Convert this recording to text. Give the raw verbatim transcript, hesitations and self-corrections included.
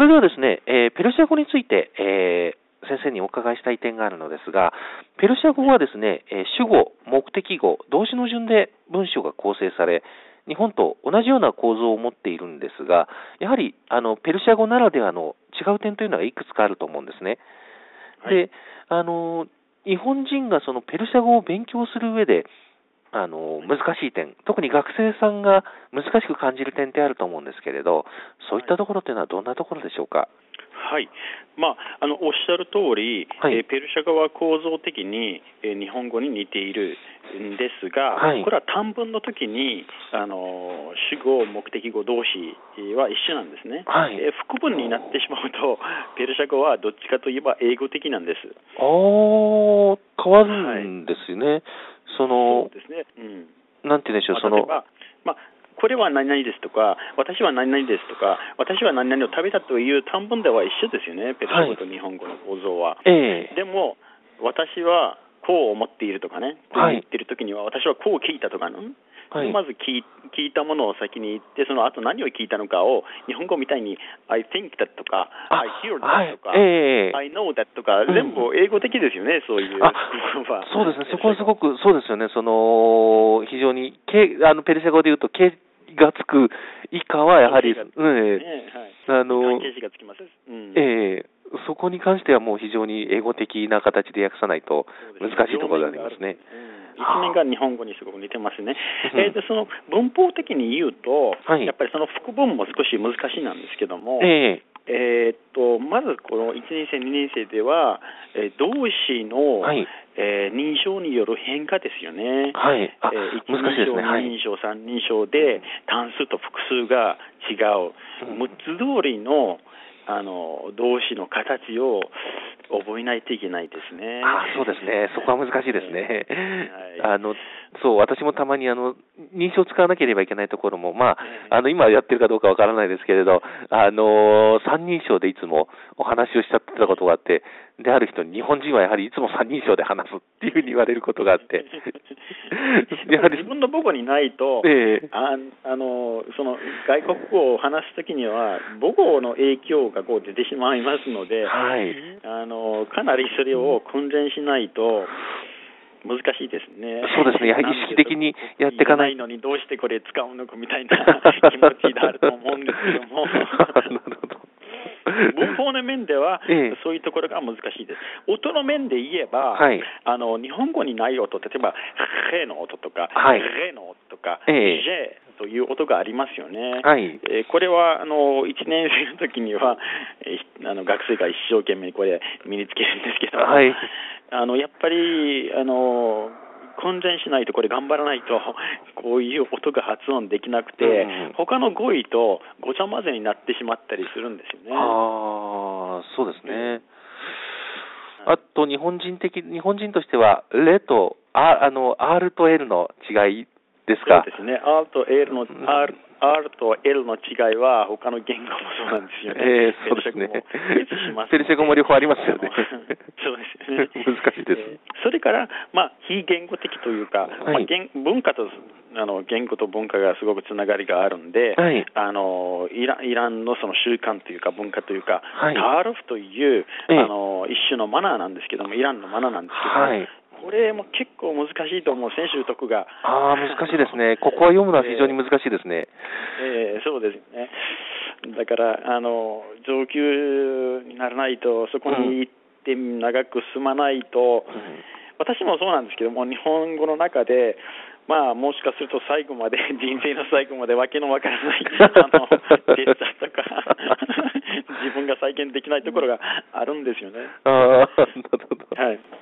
それではですね、えーペルシャ語について、えー先生にお伺いしたい点があるのですが、ペルシャ語はですね、えー主語、目的語、動詞の順で文章が構成され、日本と同じような構造を持っているんですが、やはりあのペルシャ語ならではの違う点というのがいくつかあると思うんですね。 はいで、あの日本人がそのペルシャ語を勉強する上で、あの難しい点、特に学生さんが難しく感じる点ってあると思うんですけれど、そういったところっていうのはどんなところでしょうか。 はい、まあ、あのおっしゃる通り、 はいえーペルシャ語は構造的に、えー日本語に似ているんですが、 はいこれは短文の時にあの主語、目的語、動詞は一緒なんですね、 はいえー副文になってしまうと、ペルシャ語はどっちかといえば英語的なんです。 あー、変わるんですよね。そそのう、ですね、うんなんて言うんでしょう、その、 まあ例えば、まあ、これは何々ですとか、私は何々ですとか、私は何々を食べたという短文では一緒ですよね、ペルシャ語と日本語の構造は。 ええでも、私はこう思っているとかね、とはい言ってるときには、私はこう聞いたとかね、 はいまず聞い聞いたものを先に言って、その後何を聞いたのかを、日本語みたいに、I think that とか、 あ I hear はい that とか、 ええ I know that とか、 ん全部英語的ですよね、そういう言あ葉。 そうですね、そこはすごく、そうですよね、その非常に、けあのペルシャ語でいうと、けがつく以下はやはり、 関係うんえがねはい、 あの関係詞がつきます。うんええそこに関してはもう非常に英語的な形で訳さないと難しいところでありますね。 一面が日本語にすごく似てますね。 うんえーでその文法的に言うと、 はいやっぱりその副文も少し難しいなんですけども、 ええーっとまずこのいちねん生、にねん生では、えー動詞の、 はいえー認証による変化ですよね。 はいあえー一難しいですねはい人称、二人称、三人称で単数と複数が違う、 うんむっつ通りのあの動詞の形を覚えないといけないですね。 あそうですね、そこは難しいですね。 はいあのそう私もたまにあの認証を使わなければいけないところも、まあ、 ええあの今やってるかどうかわからないですけれど、あの三人称でいつもお話をしちゃってたことがあって、である人に、日本人はやはりいつも三人称で話すっていうふうに言われることがあって、やはり自分の母語にないと、 ええああのその外国語を話すときには母語の影響がこう出てしまいますので、 はいあのかなりそれを訓練しないと難しいですね。 そうですねやはり意識的にやっていかないないのにどうしてこれ使うのかみたいな気持ちがあると思うんですけども。 なるほど。 文法の面では、 ええそういうところが難しいです。音の面で言えば、 はいあの日本語にない音、例えば「へ」の音とか「 はいれ」の音とか「 ええじぇ」という音がありますよね。 はいえーこれはあのいちねん生の時には、えーあの学生が一生懸命これ身につけるんですけども、 はいあのやっぱりあの訓練しないと、これ頑張らないとこういう音が発音できなくて、 うん他の語彙とごちゃ混ぜになってしまったりするんですよね。 ああ、そうですね。あと、日本人的、日本人としては、レと、ああの、R と L の違いですか。 そうですね。R と L の、R R と L の違いは他の言語もそうなんですよね。 ええそうですね。ペルシャ語も両方ありますよね。 そうですよね。 難しいです。 えーそれから、まあ、非言語的というか、 はいまあ、言文化とあの言語と文化がすごくつながりがあるんで、 はいあのイランイランのその習慣というか文化というか、 はいタールフという、 ええあの一種のマナーなんですけども、イランのマナーなんですけども、 はい。 これも結構難しいと思う、先習得が。 ああ、難しいですね。ここは読むのは非常に難しいですね。 えーそうですね。だからあの上級にならないと、そこに行って長く住まないと、 うん私もそうなんですけども、日本語の中で、まあ、もしかすると最後まで、人生の最後までわけのわからないあのデッサとか自分が再現できないところがあるんですよね。 ああ、なるほど。 はい。